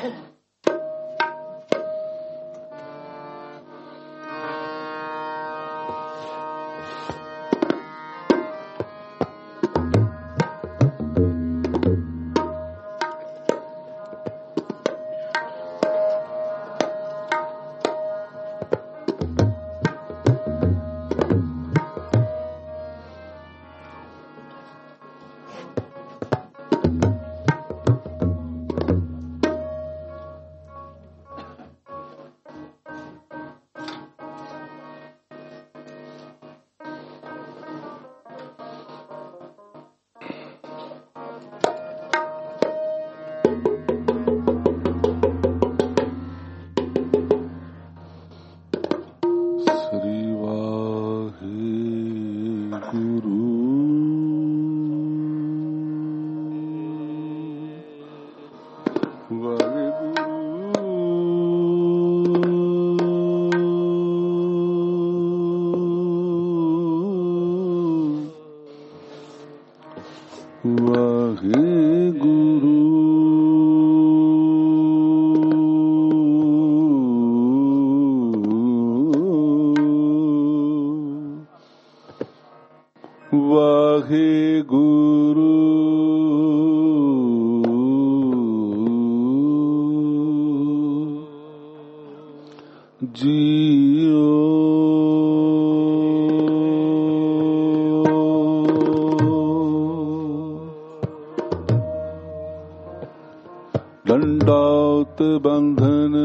ਡੰਡਾਉਤ ਬੰਧਨ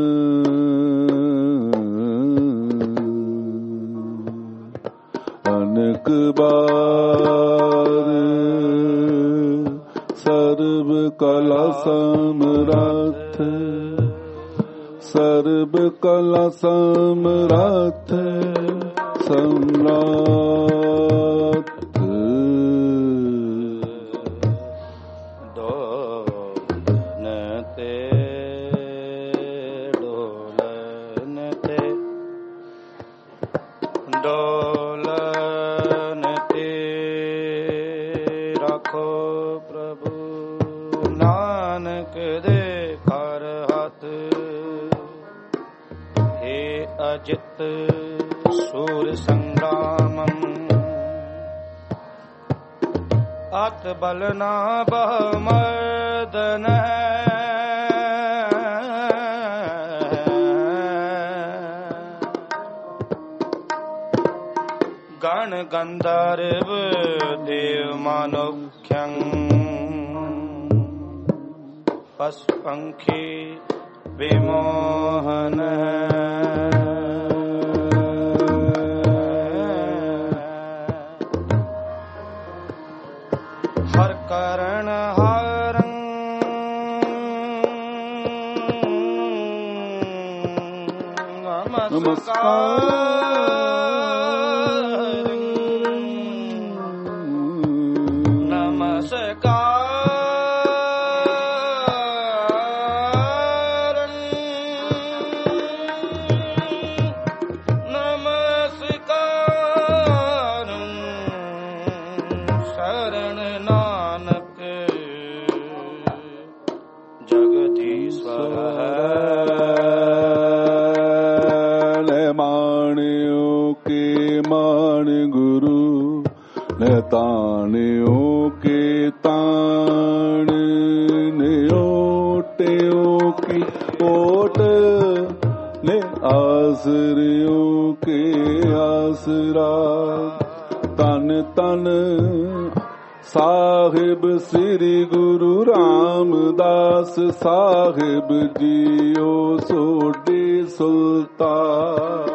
ਅਨੇਕ ਬਾਰ ਸਰਬ ਕਲਾ ਸਮਰੱਥ ਸਰਬ ਕਲਾ ਸਮਰੱਥ ਸਮਰਾਟ ਜਿਤ ਸੂਰ ਸੰਗਰਾਮੰ ਅਤ ਬਲ ਨਾ ਬਹੁ ਮਰਦਨ ਗਣ ਗੰਧਰਵ ਦੇਵ ਮਨੁਖਯੰ ਪਸ਼ੁ ਪੰਖੀ ਵਿਮੋਹਨ ਹਰ ਕਰਨ ਹਰੰ ਨਮਸਕਾਰ ਤਾਣਿਓ ਕੇ ਤਾਣ ਨਿਓਟਿਓ ਕੀ ਓਟ ਨੇ ਆਸਰਿਓ ਕੇ ਆਸਰਾ ਤਨ ਤਨ ਸਾਹਿਬ ਸ੍ਰੀ ਗੁਰੂ ਰਾਮਦਾਸ ਸਾਹਿਬ ਜੀਓ ਸੋਢੀ ਸੁਲਤਾਨ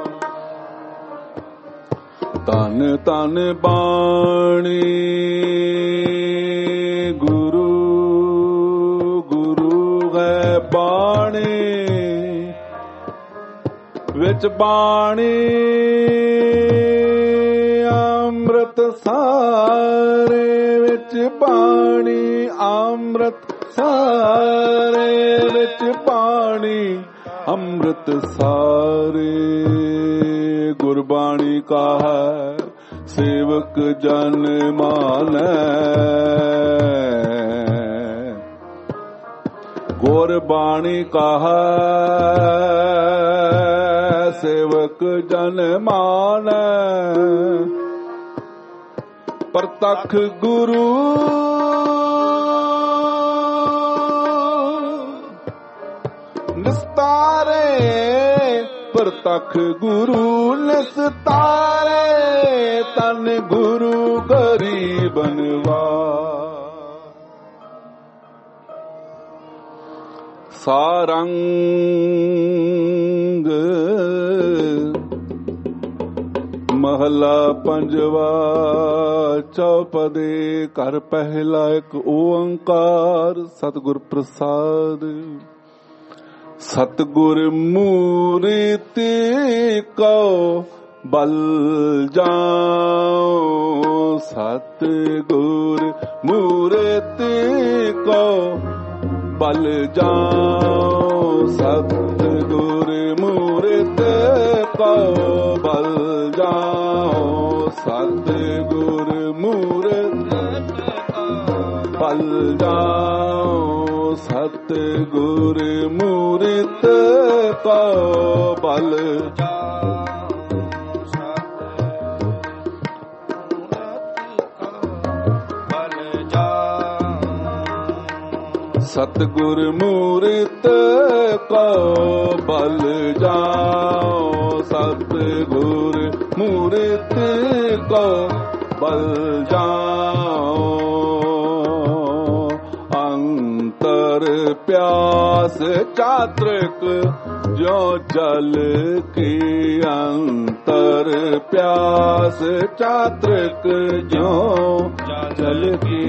ਤਨ ਤਨ ਬਾਣੀ ਗੁਰੂ ਗੁਰੂ ਹੈ ਬਾਣੀ ਵਿੱਚ ਬਾਣੀ ਅੰਮ੍ਰਿਤ ਸਾਰੇ ਵਿੱਚ ਬਾਣੀ ਅੰਮ੍ਰਿਤ ਸਾਰੇ ਵਿੱਚ ਬਾਣੀ ਅੰਮ੍ਰਿਤ ਸਾਰੇ ਗੁਰਬਾਣੀ ਕਾ ਹੈ ਸੇਵਕ ਜਨ ਮਾਨੈ और बाणी कहा सेवक जन मान प्रतख गुरु निस्तारे प्रतख गुरु निस्तारे तन गुरु गरीबनवा सारंग महला पंजवा चौपदे कर पहला एक ओंकार सतगुर प्रसाद सतगुर मूर्ति को बल जाओ सतगुर मूर्ति को बल जाओ सतगुर मूर्ति को बल जाओ सतगुर मूर्ति बल जाओ सतगुर मूर्ति को बल सतगुर मूर्ति को बल जाओ सतगुर मूर्ति को बल जाओ अंतर प्यास चात्रिक जो जल की अंतर प्यास चात्रिक जो जल की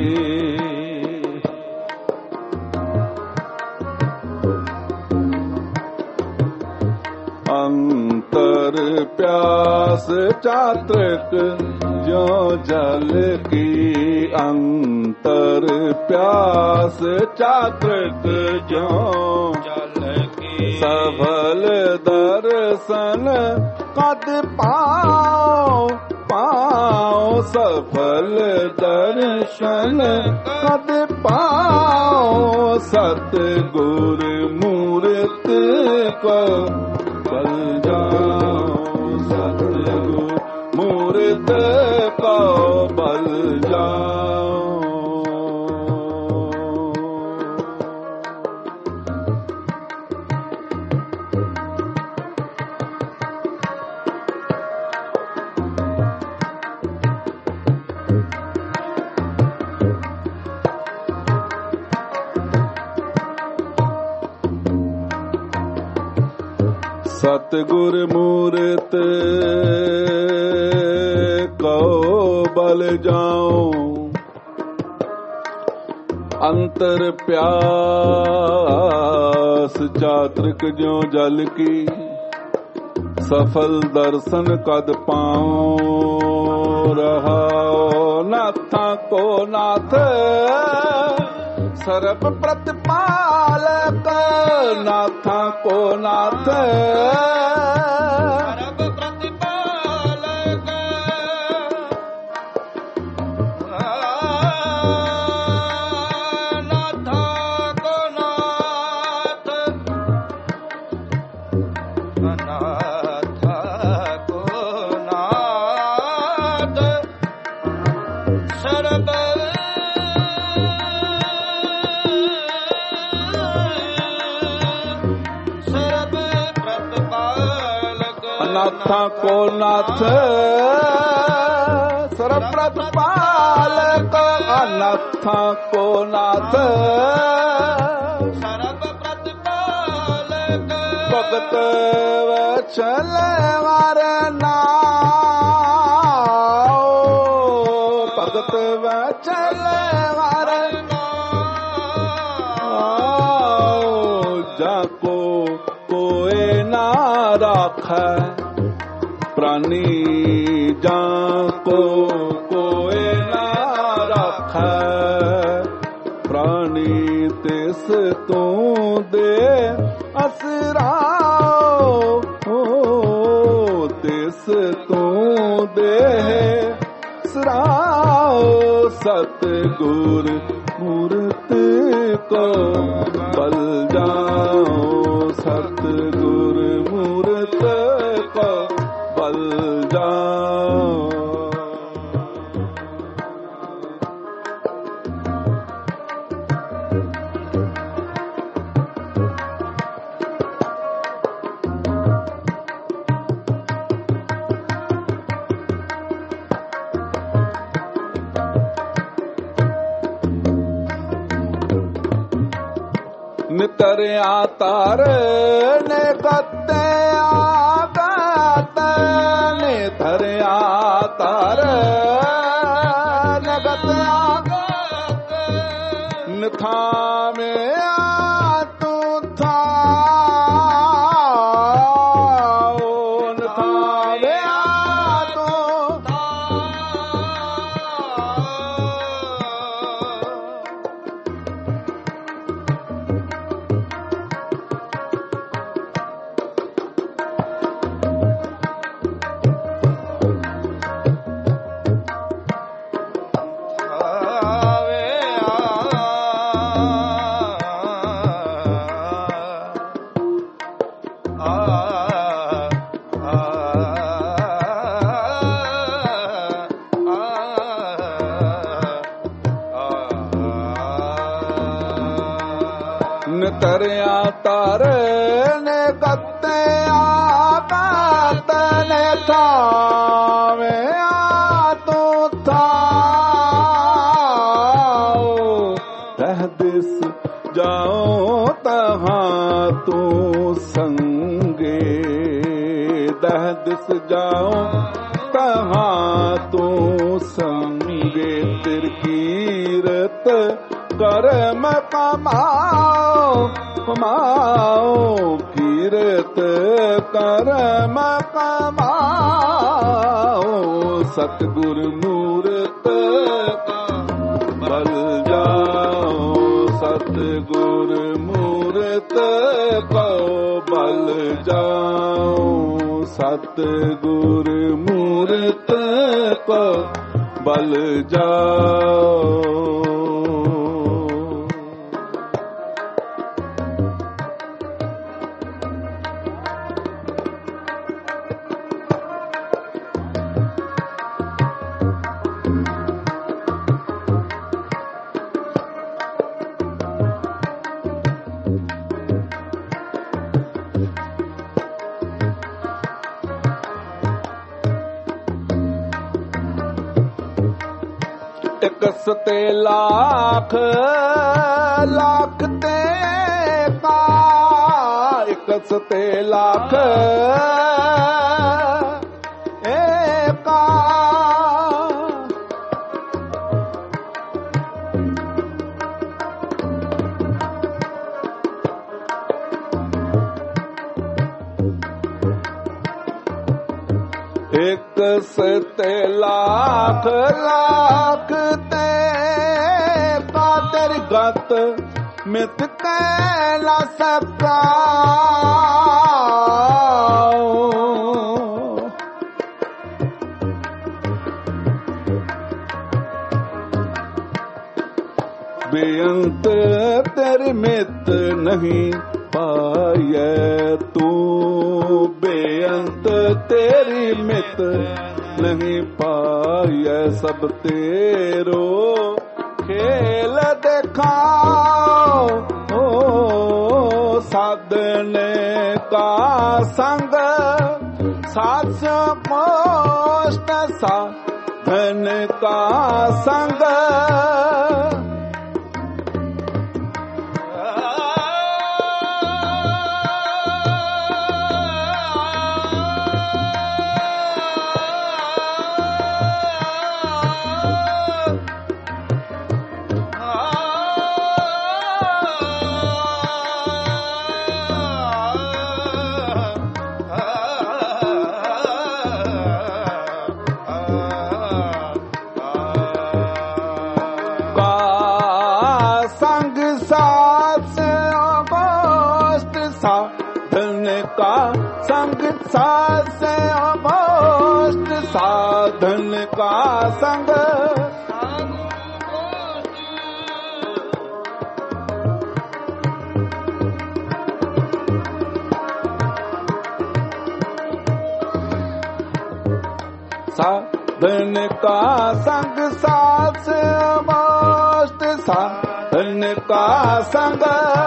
अंतर प्यास चात्रिक जो जल की अंतर प्यास चात्रिक जो जल की सफल दर्शन कद पाओ पाओ सफल दर्शन कद पाओ सतगुर मूर्ति को बल जाओ सतगुर मूर्ति को बल जाओ सतगुर मूर्ति को बल जाओ अंतर प्यास चात्रिक ज्यों जल की सफल दर्शन कद पाओ रहाओ नाथा को नाथ सर्व प्रतिपालक नाथा को नाथ सर्व प्रतिपालक नाथा को नाथ नाथा को नाथ सर्व नाथा को नाथ सर्व प्रतिपालक अनाथा को नाथ सर्व प्रतिपालक भगत वचल वरना भगत वचल वरना जाको कोई ना राखै प्राणी जाको कोई ना राखै प्राणी तिस तू दे असराओ तिस तू दे असराओ सतगुर मूर्ति को बल ਜਾਓ ਸਤਿਗੁਰ ਮੂਰਤ ਕੋ ਬਲ ਜਾਓ। ਨਿਤਰਿਆ ਤਾਰ ਨੇ ਗੱਤੇ ਆਗਤ ਨਿਤਰਿਆ ਤਾਰ ਨੇ ਗੱਤੇ ਆਗਤ ਨਿਥਾਵਿਆ ਤੂੰ ਥਾਓ ਨਿਥਾਵਿਆ ਤੂੰ ਨਿਤਰਿਆ ਤਾਰ ਨੇ ਗੱਤੇ ਆਗਤ ਨੇ ਥਾਵਿਆ ਤੂੰ ਥਾਓ ਤਹ ਦਿਸ ਜਾਓ ਤਹਾਂ ਤੂੰ ਸੰਗੇ ਦਹ ਦਿਸ ਜਾਓ ਤਹਾਂ ਤੂੰ ਸੰਗੇ ਤਿਰ ਕੀਰਤ ਕਰਮ ਕਮਾਓ ਕਮਾਓ ਕੀਰਤ ਕਰਮ ਕਮਾਓ ਸਤਿਗੁਰ ਮੂਰਤ ਬਲ ਜਾਓ ਸਤਿਗੁਰ ਮੂਰਤ ਕੋ ਬਲ ਜਾਓ ਸਤਿਗੁਰ ਮੂਰਤ ਕੋ ਬਲ ਜਾਓ। ਇਕਸ ਤੇ ਲੱਖ ਲੱਖ ਤੇ ਕਾ ਇਕਸ ਤੇ ਲੱਖ ਏਕਾ ਇਕਸ ਤੇ ਲੱਖ ਲੱਖ ਤੇ ਕਾ ਤੇਰੀ ਗਤ ਮਿਤ ਕੈਲਾ ਸਪਰਾਓ ਬੇਅੰਤ ਤੇਰੀ ਮਿਤ ਨਹੀਂ ਪਾਇਐ ਤੂੰ ਬੇਅੰਤ ਤੇਰੀ ਮਿਤ ਨਹੀਂ ਪਾਇਐ ਸਭ ਤੇਰੋ ਖੇਲ ਦਿਖਾਓ ਓ ਸਾਧਨੇ ਕਾ ਸੰਗ ਸਾਥ ਮੋਸ਼ਟ ਸਾਧਨ ਕਾ ਸੰਗ संग सासे अमोष्ट साधन का संग साधन का संग साथ मस्त साधन का संग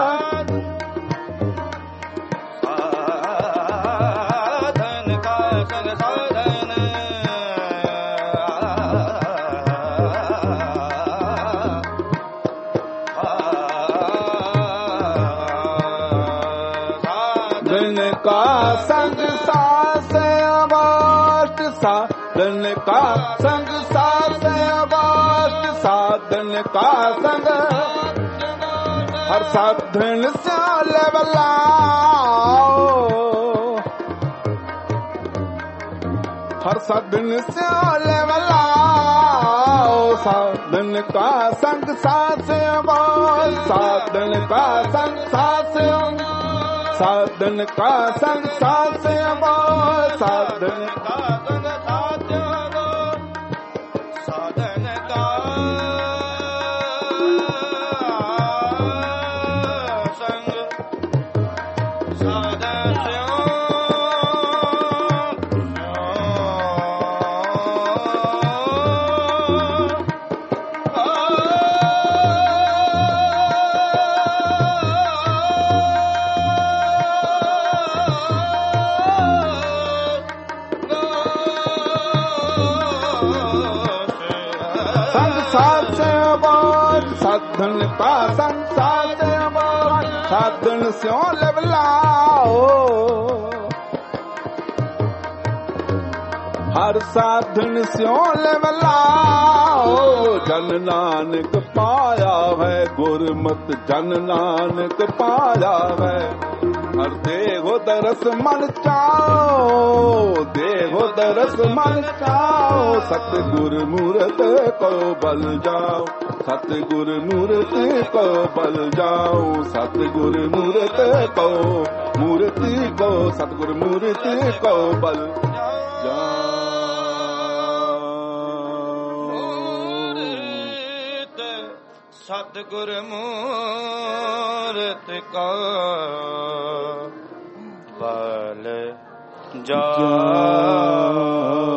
संग सास अवाष्ट साधन का संग सास अवाष्ट साधन का संग हर साधन से लेवलाओ हर साधन से लेवलाओ साधन का संग सास अवाष्ट साधन का संग सास साधन का संग साथ अमर साधन का संग साथ साधन का संग साधन साधन का संसार साधन स्यों लेवलाओ हर साधन स्यों लेवलाओ जन नानक पाया है गुरमत जन नानक पाया है हर देहो दरस मन चाओ देहो दरस मन चाओ सतगुर मूरत को बल जाओ सतगुर मूरत को बल जाओ सतगुर मूरत को सतगुर मूरत को बल सतगुर मूरत का बल जाओ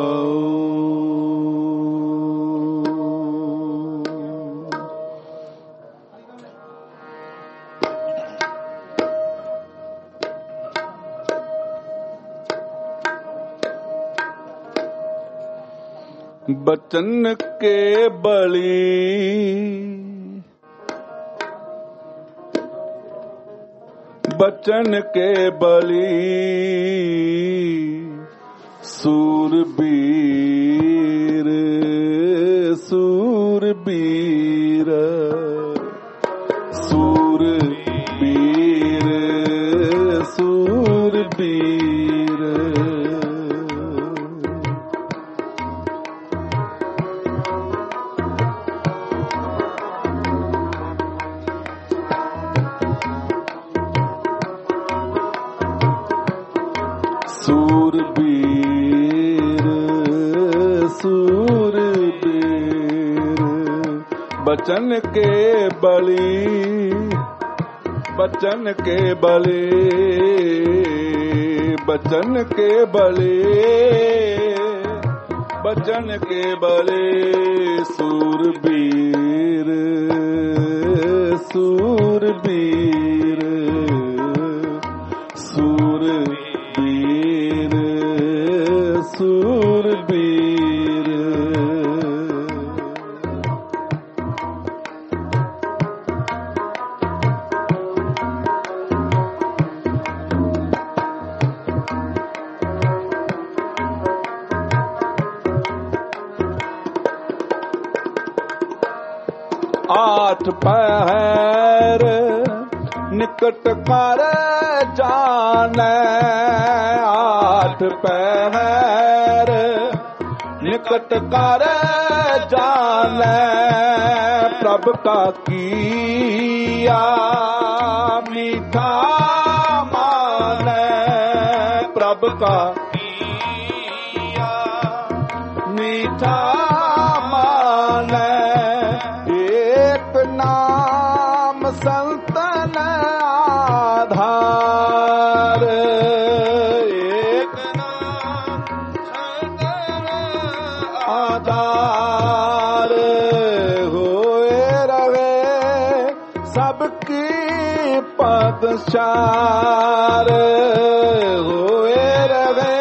बचन के बली बचन के बली सूरबीर सूरबीर सूरबीर सूरबीर बचन के बली बचन के बली बचन के बली बचन के बली सूरबीर सूरबीर सूरबीर सूरबीर आठ पहर निकट कर जाने आठ पहर निकट कर जाने प्रभु का किया मीठा माने प्रभु का किया मीठा माने नाम संतन आधार एक नाम संतन पातशार होए रहे,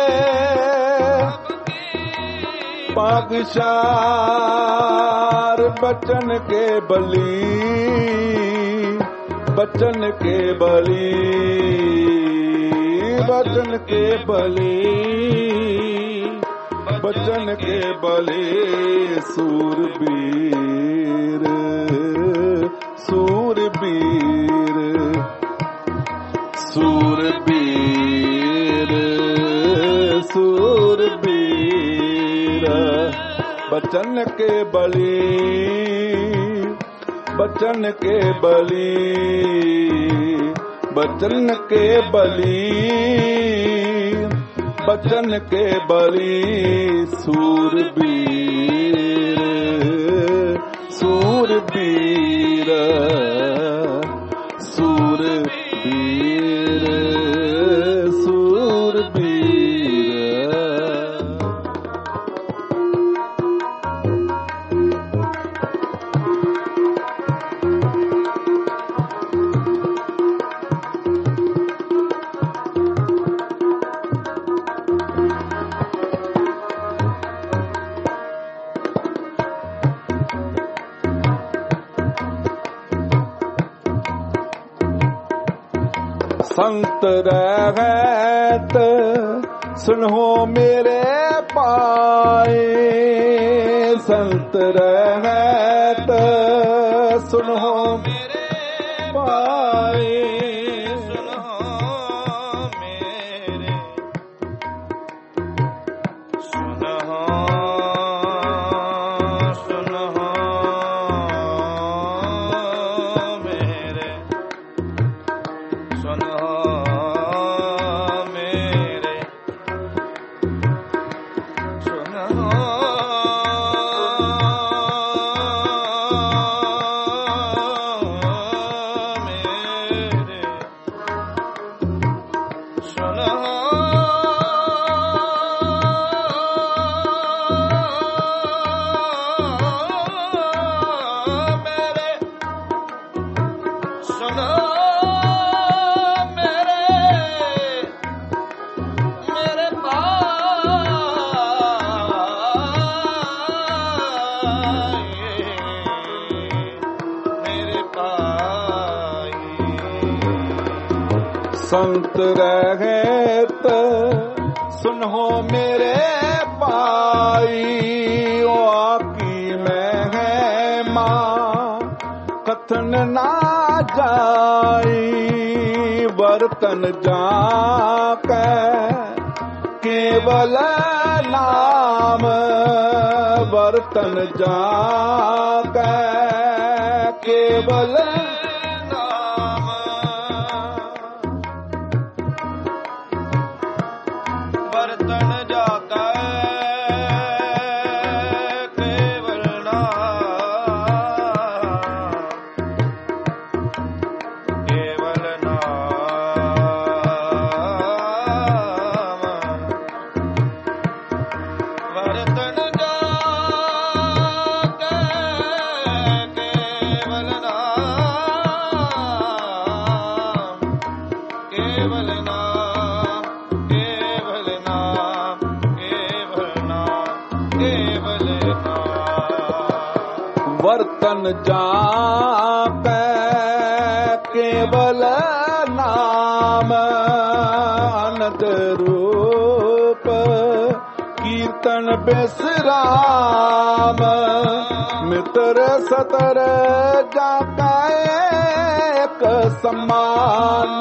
पातशार बचन के बली, बचन के बली, बचन के बली, बचन के बली। सूरबीर सूरबीर सूरबीर सूरबीर, बचन के बली, बचन के बली, बचन के बली, बचन के बली। सूरबीर सूरबीर सूरबीर सूरबीर। संत रहत सुनो मेरे पाए, संत रहत सुनो मेरे पाए, सुनो मेरे, सुनो सुनो मेरे, सुनो मेरे, सुनो मेरे, सुनो मेरे, सुनो मेरे, मेरे पाई, संत रहत सुनो मेरे पाई। ओ आकी में है माँ कथन ना जाई, बर्तन जाके केवल नाम, बर्तन जाके केवल नाम, बर्तन जाता केवल नाम, केवल नाम, बर्तन जाता केवल नाम, केवल नाम, केवल नाम, केवल नाम, केवल नाम। बर्तन जाके केवल नाम, अनंत रूप कीर्तन बेसराम। मित्र सतर जाका एक समान,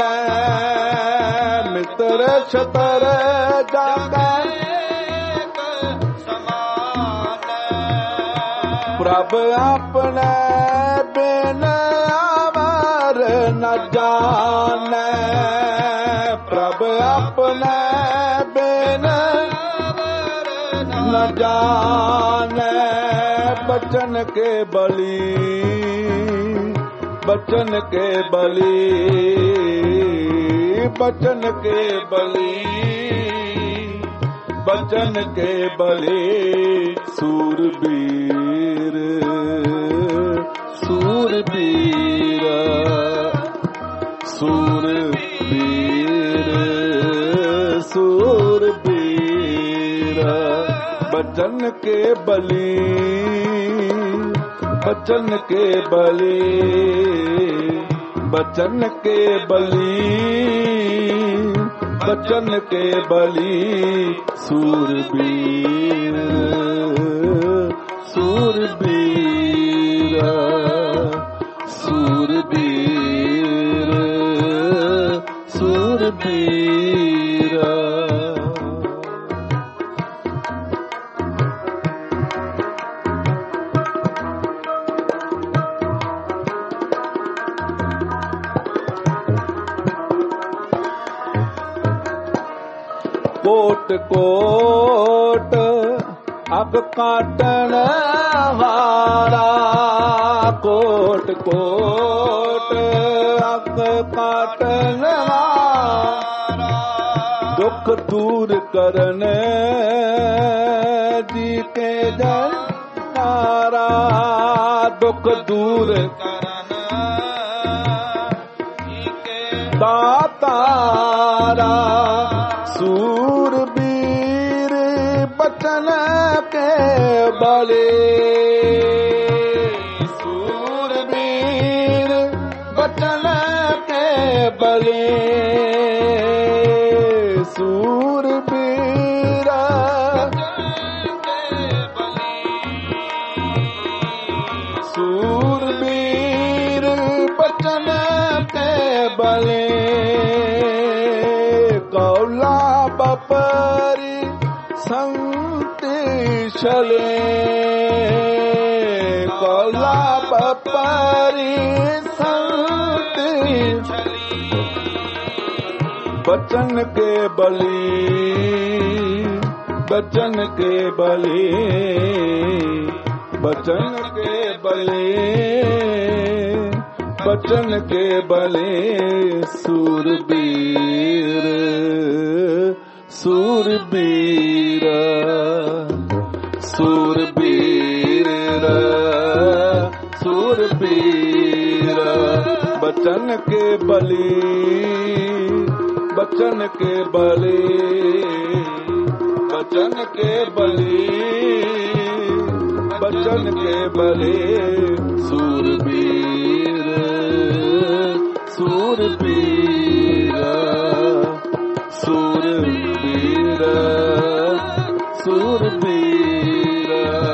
मित्र सतर जाका एक समान, प्रभ अपने बिन अमर न जाने, प्रभ अपने बिन न जाने। बचन के बली, बचन के बली, बचन के बली, बचन के बली। सूरबीर सूरबीर ਸੂਰਬੀਰ ਸੂਰਬੀਰ ਬਚਨ ਕੇ ਬਲੀ बचन के बली बचन के बली बचन के बली सूरबीर सूरबीर सूरबीर सूरबीर कोट कोट अग काटन हारा कोट कोट अग काटन हारा दुख दूर करन जी के जनारा दुख दूर करन जी के दातारा सूरबीर बचन के बले सूरबीर बचन के बले सूरबीर सूरबीर बचन के बले कौला बपरी संति चले कौला बपरी संति बचन के बली बचन के बली बचन के बली बचन के बले सूरबीर सूरबीर सूरबीर सूरबीर बचन के बली बचन के बले बचन के बली बचन के बले सूरबीर सूरबीर सूरबीर सूरबीर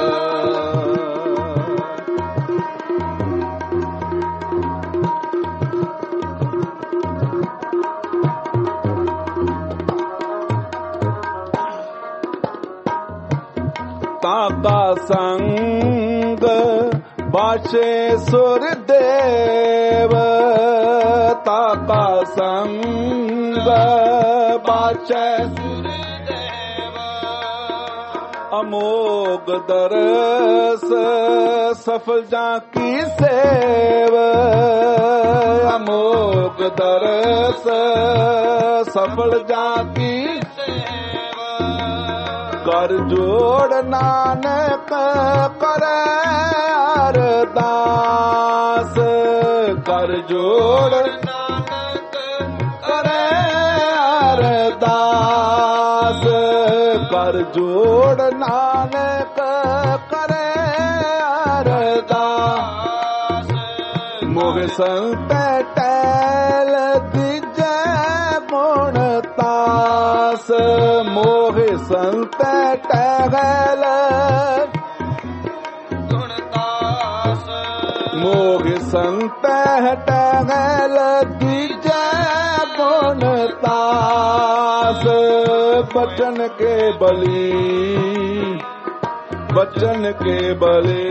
ताका संग बाशे सुरदेव ताका संग बाशे सुरदेव अमोघ दरस सफल जाकी सेव अमोघ दरस सफल जाकी कर जोड़ नानक करे अरदास कर जोड़ नानक करे अरदास कर जोड़ नानक करे अरदास मोह संत टैल दिजै गुणतास मोह संत टहल गुणतास मोह संत टहल दिजै गुणतास बचन के बली बचन के बले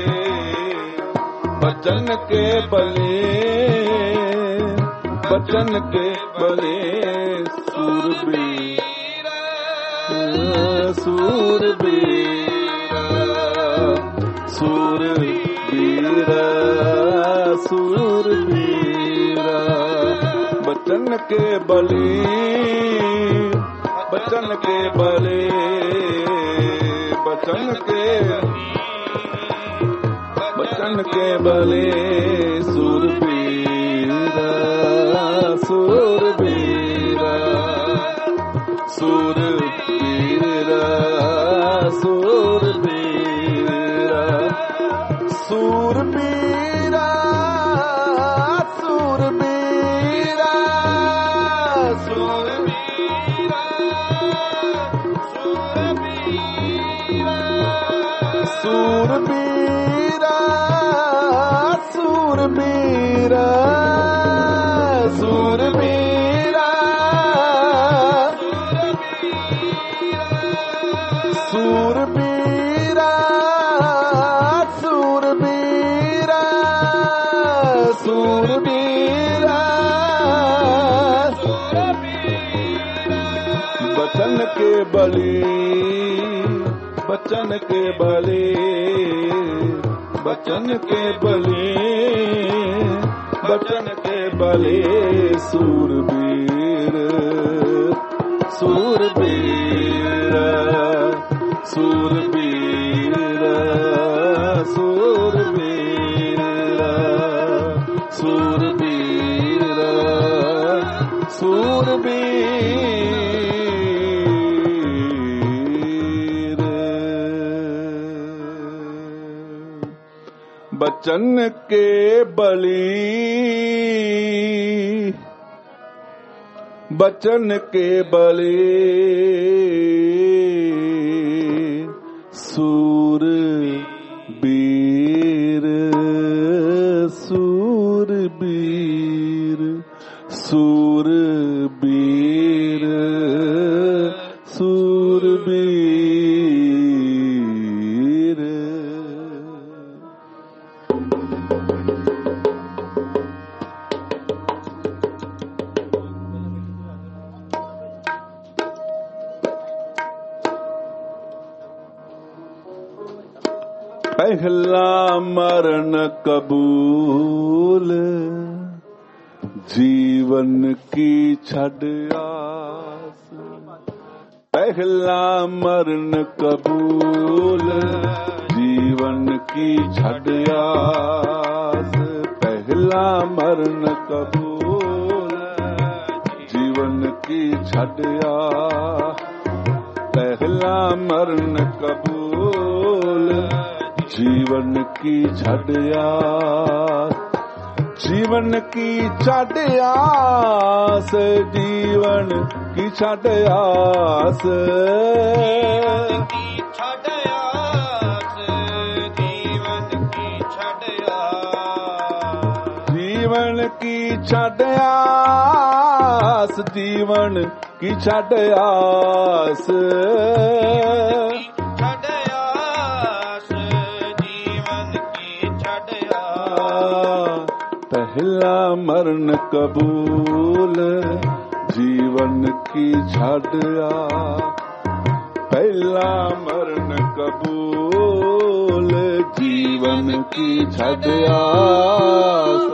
बचन के बले बचन के बले सूरबीर सूरबीर सूरबीर सूरबीर बचन के बली बचन के बले बचन के बले सूरबीर सूरबीर सूरबीर सूरबीर सूरबीर सूरबीर सूरबीर सूरबीर सूरबीर सूरबीर सूरबीर बचन के बलि बचन के बलि बचन के बलि बचन के बलि सूरबीर सूरबीर सूरबीर सूरबीर सूरबीर सूरबीर बचन के बलि बचन के बलि सूरबीर सूरबीर सूरबीर सूरबीर पहला मरण कबूल जीवन की छड़ आस पहला मरण कबूल जीवन की छड़ आस पहला मरण कबूल जीवन की छड़ आस पहला मरण कबूल जीवन की छड़ आस जीवन की छड़ आस जीवन की छड़ आस जीवन की छड़ आस जीवन की छड़ आस पहला मरण कबूल जीवन की छड़ आस पहला मरण कबूल जीवन की छड़ आस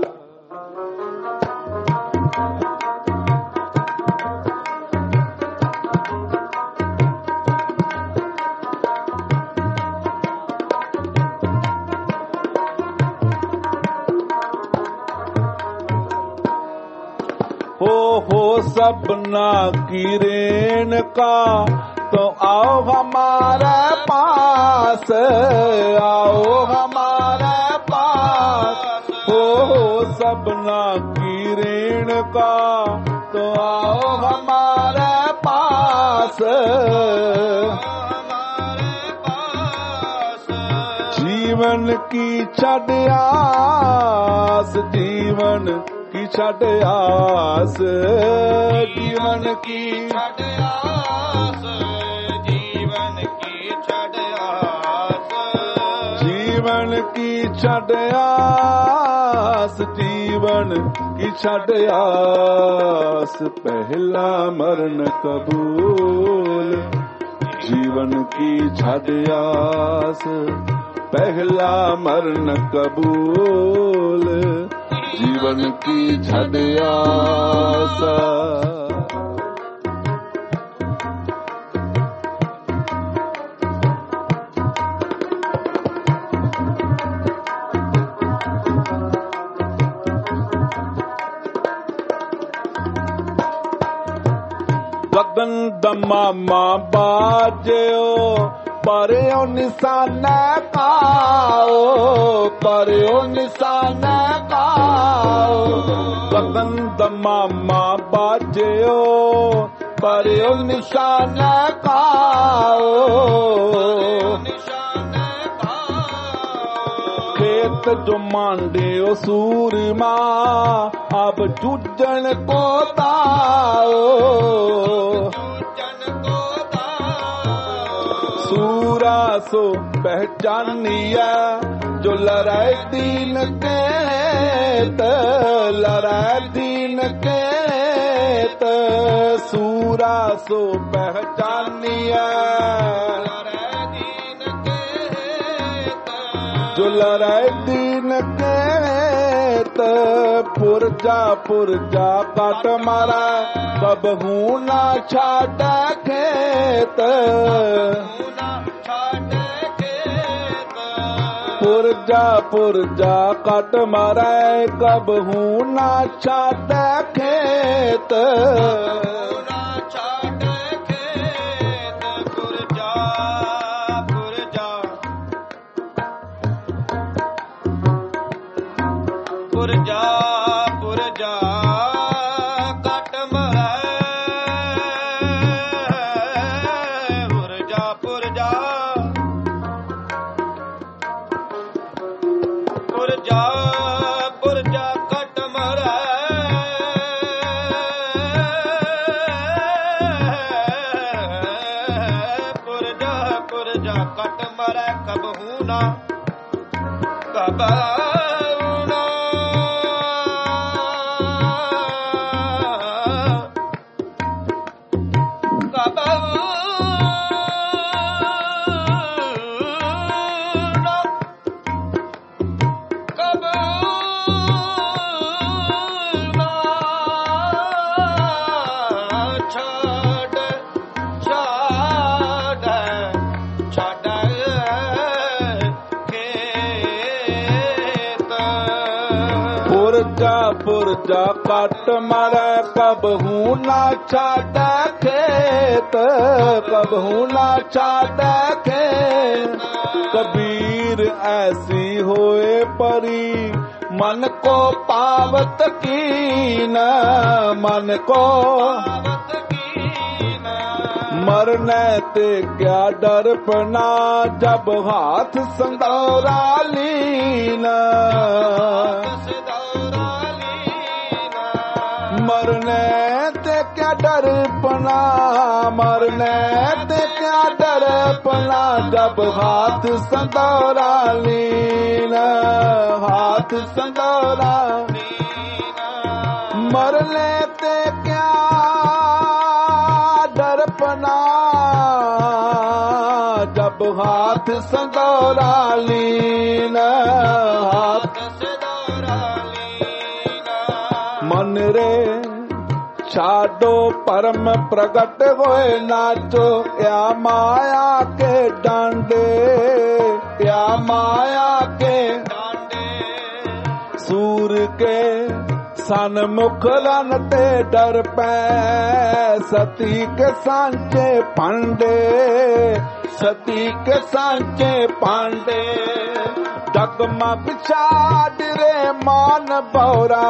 हो सबना की रेन का तो आओ हमारे पास आओ हमारे पास हो सबना की रेन का तो आओ हमारे पास जीवन की छड़ आस जीवन की छड़ आस जीवन की छड़ आस जीवन की छड़ आस जीवन की छड़ आस जीवन की छड़ आस पहला मरण कबूल जीवन की छड़ आस पहला मरण कबूल जीवन की छड़ आस ਗगन दमामा बाजो परो निशान काओ परो निशान काओ गगन दमामा बाजो परो निशान काओ खेत जो मांडे ओ सूरमा अब जूझन को ताओ सूरा सो पहचानिया जो लड़ाई दीन के लड़ाई दीन के सूरा सो पहचानिया जो लड़ाई दीन के पुरजा काट मारा कब हूँ ना छाट खेत पुरजा काट मारा कब हूँ ना छाट खेत पुरजा काट मारा कब हूँ ना छाट खेत कब हूँ ना छाट खेत कबीर ऐसी होए परी मन को पावत की न मन को मरने ते क्या डरपना जब हाथ संदौरा लीना मरने ते क्या डरपना मरने ते क्या डरपना जब हाथ संदौरा लीना हाथ संदौरा मरने ते क्या डरपना जब हाथ संदौरा लीना हाथ मन रे छाडो परम प्रगट होए नाचो या माया के डांडे या माया के सूर के सन्मुख रन ते डर पै सती के सांचे पांडे सती के सांचे पांडे डगमग छाड़ रे मान बौरा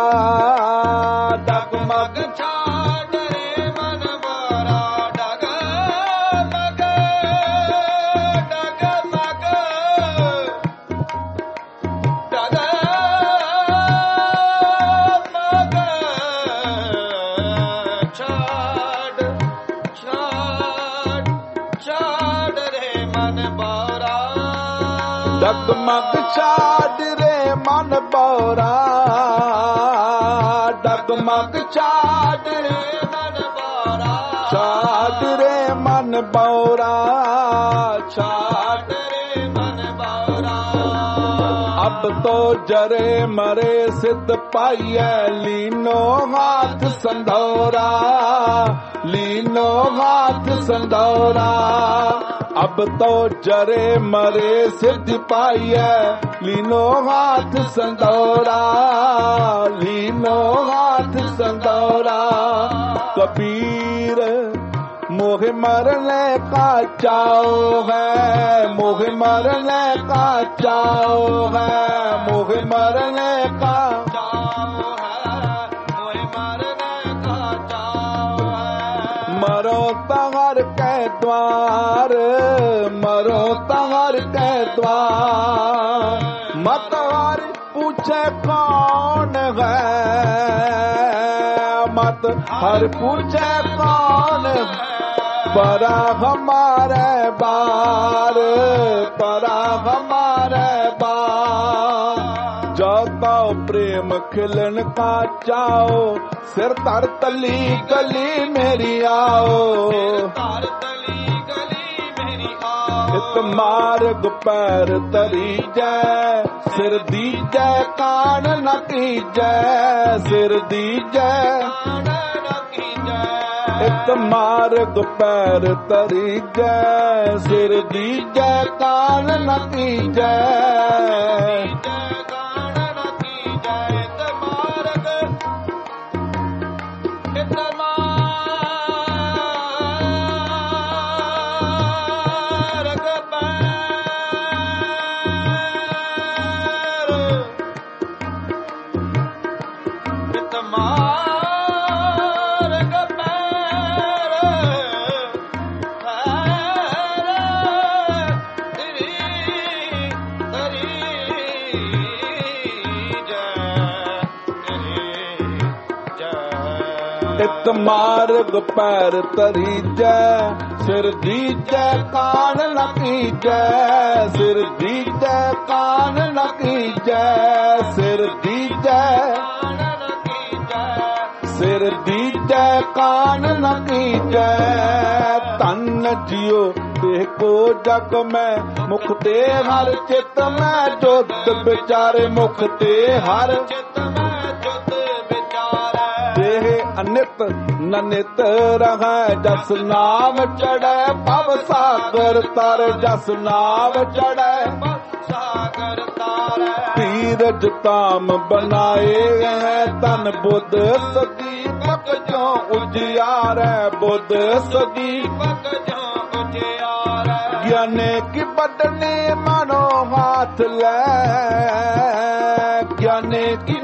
डगमग छाड़ रे मन बौरा डगमग डगमग डगमग छाड़ छाड़ छाड़ रे मन बौरा डगमग छाड़ रे मन बौरा डगमग छाड़ रे मन बौरा छाड़ रे मन बौरा छाड़ रे मन बौरा अब तो जरे मरे सिद्ध पाइए लीनो हाथ संदौरा लीनो हाथ संदौरा अब तो जरे मरे सिद्ध पाइए लीनो हाथ संदौरा लीनो हाथ संदौरा कबीर पीर मोहे मरने का चाओ है, मोहे मरने का चाओ है, मोहे मरने का चाओ है, मोहे मरने का चाओ है। मरो तहर के द्वार, मरो तहर के द्वार, मत हर पूछे कौन है, मत हर पूछे कौन है। परा हमारे बार, परा हमारे बार। जो तो प्रेम खिलन का चाओ, सिर तर तली गली मेरी आओ, तार तली गली मेरी आओ। इत मार्ग पैर तरी जय, सिर दी जय कान न की जय, सिर दी जय इत मार्ग पैर तरी जय, सिर दी जय कान न की जय। इत मार्ग पैर तरी जय, सिर दी जय कान न की जय, सिर दी जय कान न की जय, सिर दी जय, सिर दी जय कान न की जय। तन जियो ते को जग में, मुख ते हर चित में जुद विचारे, मुख ते हर अनित ननित रहा, जस नाम चढ़े पव सागर तर, जस नाम चढ़े सागर तार। तीरज ताम बनाए हैं तन, बुद्ध सदीपक जो उजियार, बुद्ध सदीपक जो उजियार। ज्ञाने की बदने मनो हाथ ले, ज्ञाने की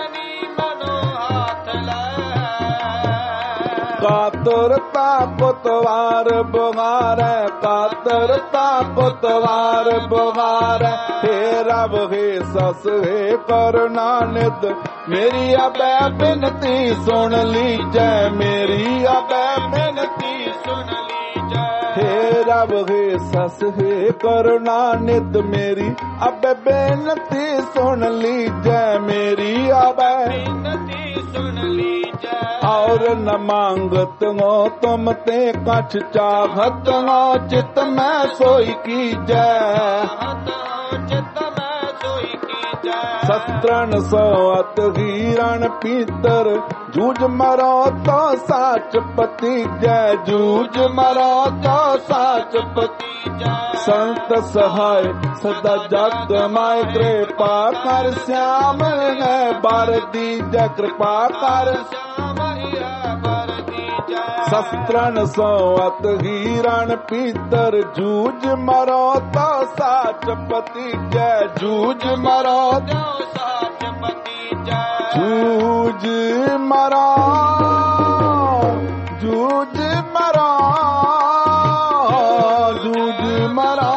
कातरता पुतवार बुहार, कातरता पुतवार बुहार। हे रब हे सस हे करुणानिध, मेरी अबै बिनती सुन लीजै, मेरी अबै बिनती सुन लीजै। हे रब हे सस हे करुणानिध, मेरी अबै बिनती सुन लीजै, मेरी अबै बिनती सुन लीजै। और न मांगत हो तुम ते कछ चाहत हो, चित में सोई की जय, चित में सोई की जय। शस्त्रन सोअत हीरण पीतर, जूझ मरो तो साच पति जय, जूझ मरो तो साच पति जय। संत सहाय सदा जग माय, कृपा कर श्याम है बार दीजै, कृपा कर शस्त्रन सोअत हीरण पीतर, जूझ मरो तो साच पति जय, जूझ मरो तो साच पति जय। जूझ मरो, जूझ मरो, जूझ मरो,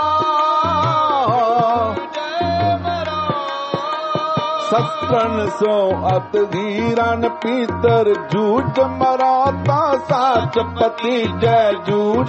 शस्त्रन सोअत हीरण पीतर, जूझ मरो तो साच पति जय, जूझ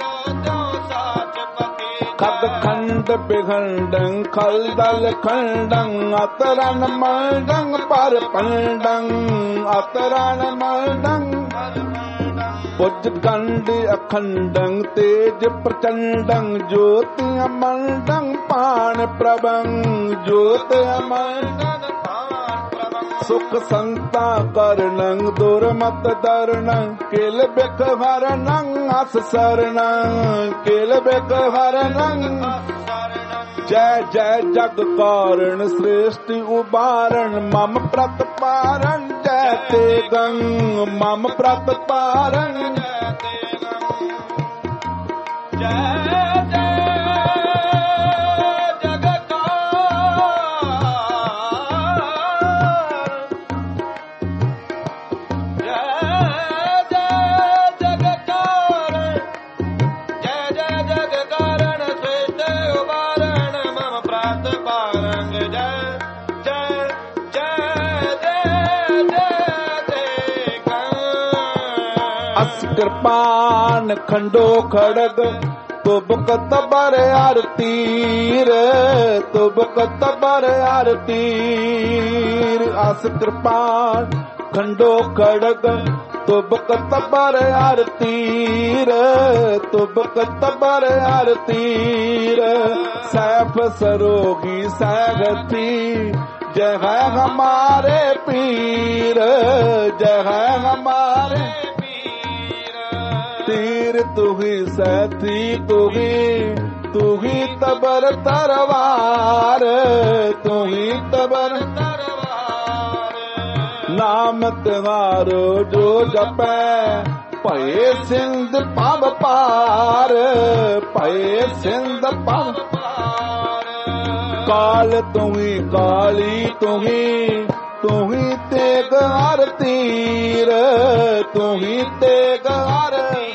खद खंड बिखंडं खलदल खंडं, अतरन मर्दं पर पंडं, अतरन मर्दं पुज गंड अखंडं, तेज प्रचंडं, ज्योति अमंडं पान प्रभं, ज्योति अमंडं सुख संता करणं, दुर्मत दरणं, किल बिख हरणं, अस शरणं, किल बिख हरणं। जय जय जग कारण सृष्टि उबारण, मम प्रतिपारण, जय ते गंग मम प्रतिपारण, कृपान खंडो खड़ग तुबक तबर हर तीर तुबक तबर हर तीर आस कृपान खंडो खड़ग तुबक तबर हर तीर तुबक तबर हर तीर सैफ सरोगी सहगती जय है हमारे पीर जय है हमारे तीर तू ही सैथी तू ही तबर तरवार तू ही तबर नाम तुम्हारो जो जपै भये सिंध पब पार भये सिंध पब काल तुम्ही काली तुम्ही तेग हर तीर तुम्ही तेग हर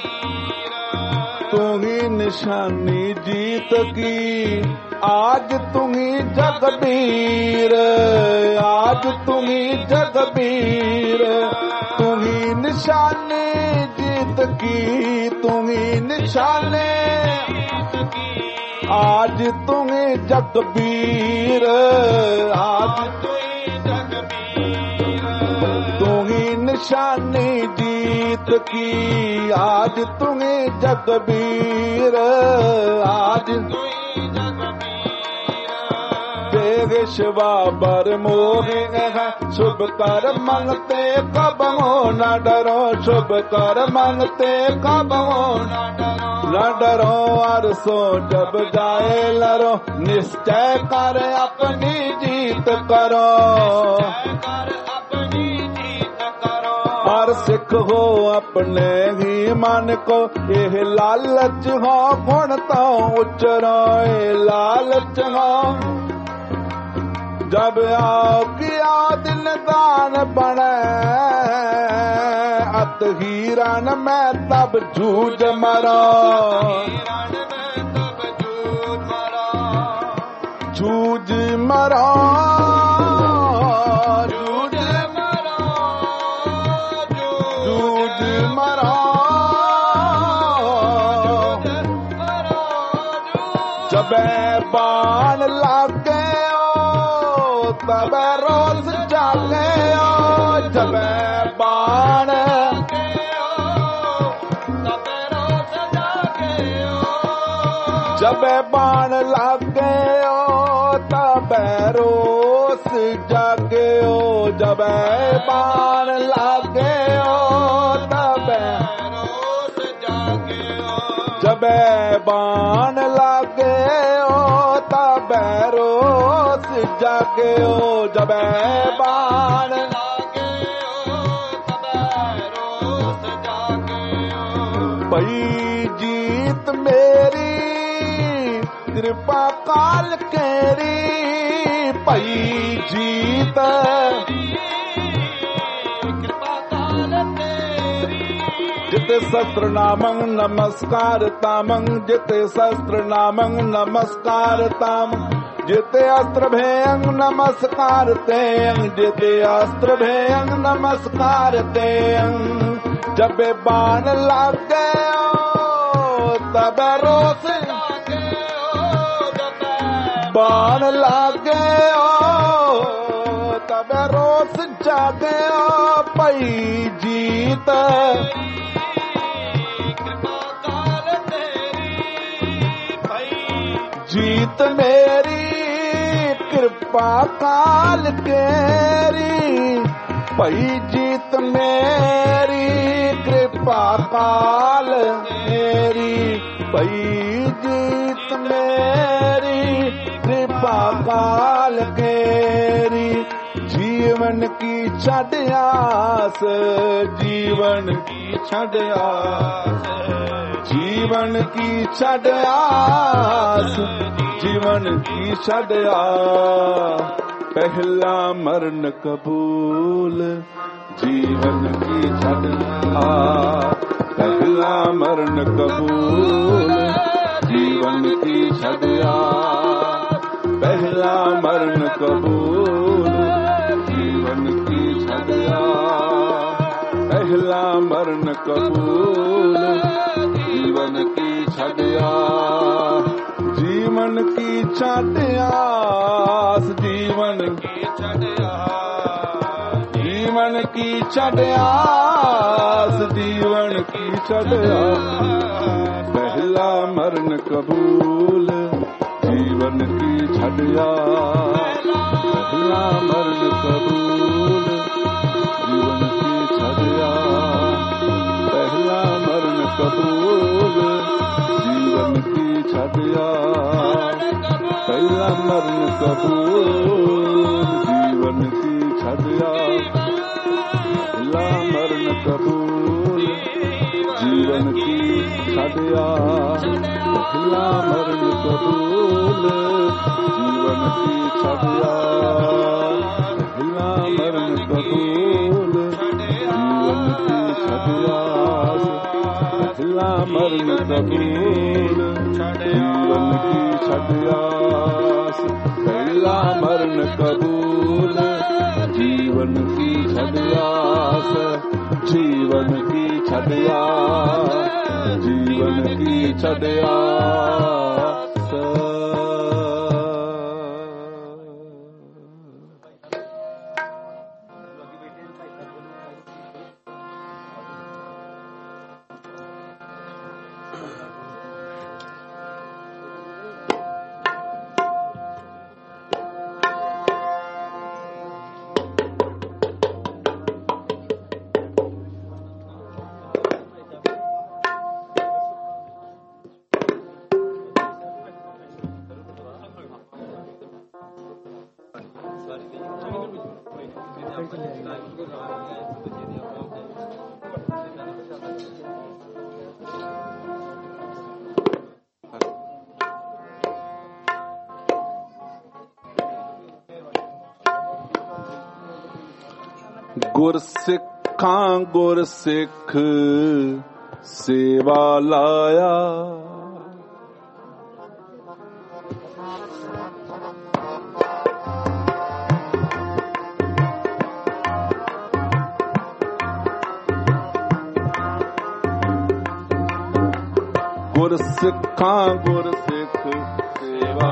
तुम्ही निशानी जीत की आज तुम्ही जगबीर आज तुम्ही जगबीर तुम्ही निशानी जीत की तुम्ही निशानी आज तुम्ही जगबीर आज तुम्ही निशानी जीत की आज तुम्ही जगबीर आज शिवा बर मोहे है शुभ कर मनते कब हो न डरो शुभ कर मनते कब हो न डरो और सो जब जाए लरो निश्चय कर अपनी जीत करो और सिख हो अपने ही मन को यह लालच हो गुण तो उचरो लालच हो जब किया दिल दान बने अत हीरन में तब जूझ मरो जूझ मरो जूझ मरो जब बाण लागे तब रोज जागे जब बाण जब बाण लागे तब रोज जागे जब बाण लागे तब जब बाण लागे तब रोज जागे जब बाण लागे तब रोज जागे पई जीत मेरी कृपा काल केरी पई जीत कृपा काल तेरी जिते शस्त्र नामं नमस्कार तामं जिते शस्त्र नामं नमस्कार तामं जिते अस्त्र भेयं नमस्कार तेयं जिते अस्त्र भेयं नमस्कार तेयं जब बाण लागे तब रोस बाण लागे तब रोस जागे पई जीत जीत मेरी कृपा काल केरी पई जीत मेरी कृपा काल मेरी पई जीत मेरी कृपा काल केरी जीवन की छड़ आस जीवन की छड़ आस जीवन की छड़ आस जीवन की छड़ आस पहला मरण कबूल जीवन की छड़ आस पहला मरण कबूल जीवन की छड़ आस पहला मरण कबूल जीवन की छड़ आस पहला मरण ਕਬੂਲ ਜੀਵਨ ਕੀ ਛੱਡਿਆ ਜੀਵਨ ਕੀ ਛੱਡਿਆਸ ਜੀਵਨ ਕੀ ਛੱਡਿਆ ਜੀਵਨ ਕੀ ਛੱਡਿਆਸ ਜੀਵਨ ਕੀ ਛੱਡਿਆ ਪਹਿਲਾ ਮਰਨ ਕਬੂਲ ਜੀਵਨ ਕੀ ਛੱਡਿਆ ਪਹਿਲਾ ਮਰਨ ਕਬੂਲ ਜੀਵਨ ਕੀ ਛੱਡਿਆ ਪਹਿਲਾ ਮਰਨ ਕਬੂਲ ਜੀਵਨ ਕੀ ਛੱਡਿਆ ਪਹਿਲਾ ਮਰਨ ਕਬੂਲ ਜੀਵਨ ਕੀ ਛੱਡਿਆ ਪਹਿਲਾ ਮਰਨ ਕਬੂਲ ਜੀਵਨ ਕੀ ਛੱਡਿਆ ਪਹਿਲਾ ਮਰਨ ਕਬੂਲ ਜੀਵਨ ਕੀ ਛੱਡਿਆ ਪਹਿਲਾ ਮਰਨ ਕਬੂਲ ਜੀਵਨ ਕੀ ਛੱਡਿਆ ਪਹਿਲਾ ਮਰਨ ਕਬੂਲ ਜੀਵਨ ਕੀ ਛੱਡਿਆ ਪਹਿਲਾ ਮਰਨ ਕਬੂਲ ਜੀਵਨ ਕੀ ਛੱਡਿਆ ਜੀਵਨ ਕੀ ਛੱਡਿਆ ਜੀਵਨ ਕੀ ਛੱਡਿਆ ਗੁਰਸਿੱਖਾਂ ਗੁਰਸਿੱਖ ਸੇਵਾ ਲਾਇਆ ਗੁਰਸਿੱਖਾਂ ਗੁਰਸਿੱਖ ਸੇਵਾ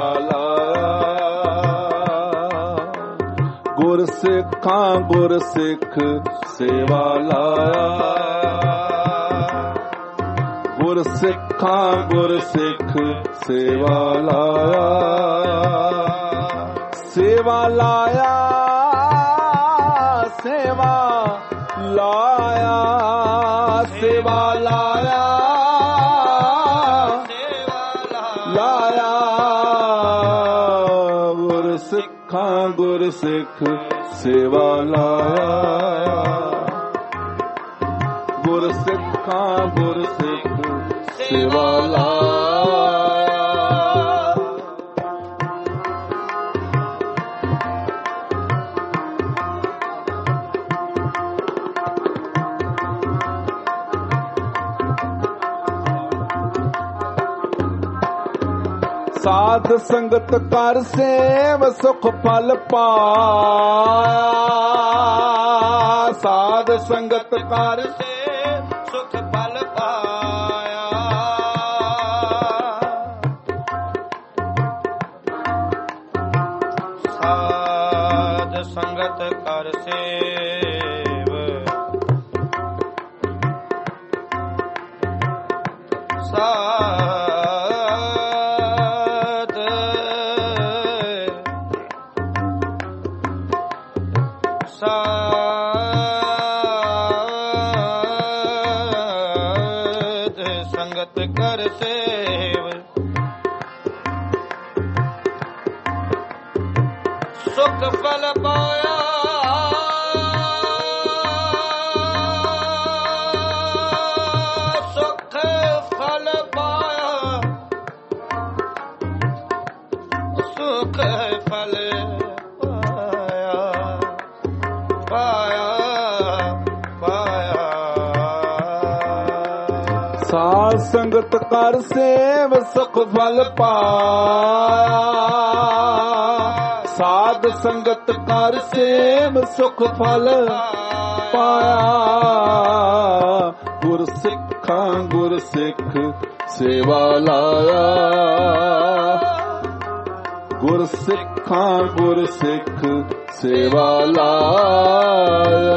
ਲਾਇਆ ਗੁਰਸਿੱਖਾਂ ਗੁਰਸਿੱਖ ਸੇਵਾ ਲਾਇਆ ਗੁਰਸਿੱਖਾਂ ਗੁਰਸਿੱਖ ਸੇਵਾ ਲਾਇਆ ਸੇਵਾ ਲਾਇਆ ਸੇਵਾ ਲਾਇਆ ਸੇਵਾ ਲਾਇਆ ਗੁਰਸਿੱਖਾਂ ਗੁਰਸਿੱਖ ਸੇਵਾ ਲਾਇਆ ਗੁਰਸਿੱਖਾਂ ਗੁਰਸਿੱਖ ਸੇਵਾ ਲਾਇਆ ਸਾਧ ਸੰਗਤ ਕਰ ਸੇਵ ਸੁਖ ਫਲ ਪਾਇਆ ਸਾਧ ਸੰਗਤ ਕਰ ਸੇਵ ਸੁਖ ਫਲ ਪਾਇਆ ਸਾਧ ਸੰਗਤ ਕਰ ਸੇਵ ਸੰਗਤ ਕਰ ਸੇਵ ਸੁਖ ਫਲ ਪਾਇਆ ਸੁਖ ਫਲ ਪਾਇਆ ਸੁਖ ਫਲ ਸਾਧ ਸੰਗਤ ਕਰ ਸੇਵ ਸੁਖ ਫਲ ਪਾਇਆ ਸਾਧ ਸੰਗਤ ਕਰ ਸੇਵ ਸੁਖ ਫਲ ਪਾਇਆ ਗੁਰ ਸਿੱਖਾਂ ਗੁਰ ਸਿੱਖ ਸੇਵਾ ਲਾਇਆ। ਗੁਰ ਸਿੱਖਾਂ ਗੁਰ ਸਿੱਖ ਸੇਵਾ ਲਾਇਆ।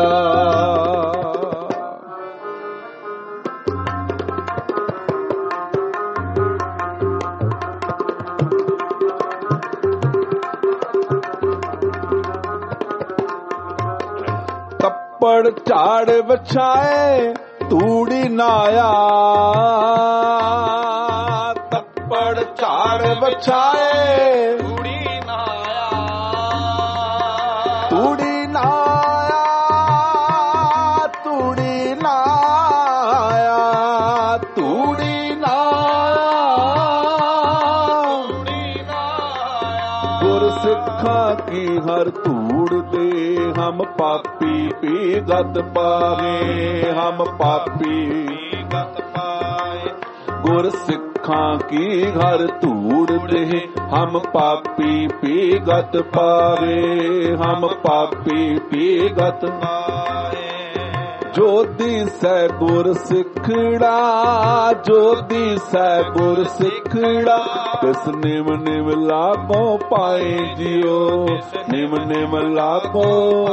ਤੱਪੜ ਝਾੜ ਵਿਛਾਏ ਧੂੜੀ ਨਾਇਆ। ਤੱਪੜ ਝਾੜ ਵਿਛਾਏ ਧੂੜੀ ਨਾਇਆ। ਧੂੜੀ ਨਾਇਆ। ਧੂੜੀ ਨਾਇਆ। ਧੂੜੀ ਨਾਇਆ। ਧੂੜੀ ਨਾਇਆ। ਗੁਰ ਸਿੱਖਾਂ ਕੀ ਹਰ ਧੂੜ ਦੇ ਹਮ ਪਾਪੀ ਪੀਗਤ ਪਾਏ। ਹਮ ਪਾਪੀ ਗਤ ਪਾਏ। ਗੁਰ ਸਿੱਖਾਂ ਕੀ ਹਰ ਧੂੜ ਦੇ ਹਮ ਪਾਪੀ ਪੀਗਤ ਪਾਵੇ। ਹਮ ਪਾਪੀ ਪੀਗਤ ਪਾਏ। ਜੋਤੀ ਸੈ ਗੁਰ ਸਿੱਖੜਾ। ਜੋਤੀ ਸੈ ਗੁਰ ਸਿੱਖੜਾ ਤਿਸ ਨਿਮ ਨਿਮ ਲਾਗੋ ਪਾਏ ਜਿਉ। ਨਿਮ ਨਿਮ ਲਾਗੋ